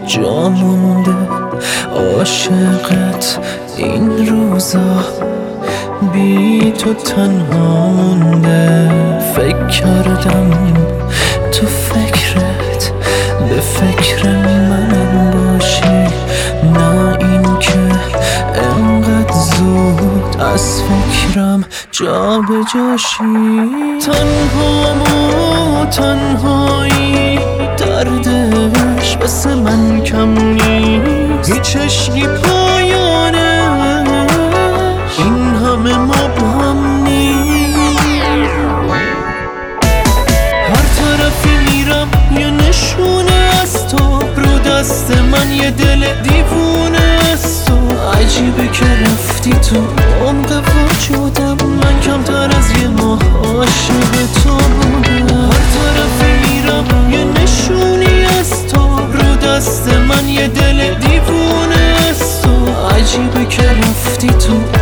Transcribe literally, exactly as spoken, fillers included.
جا مونده عاشقت این روزا، بی تو تنها مونده. فکر کردم تو فکرت به فکر من باشی، نه این که انقدر زود از فکرم جا به جاشی. تنهامو تنهایی دردش واسه من کم نیست، هیچ عشقی پایانه این همه مبهم نیست. هر طرفی میرم یه نشونه از تو، رو دست من یه دل دیوونه از تو. عجیبه که رفتی تو عمق وجودم، من کمتر از یه ماه عاشق تو بودم. هر طرفی میرم یه نشونی از تو، رو دست من یه دل دیوونه از تو. عجیبه که رفتی تو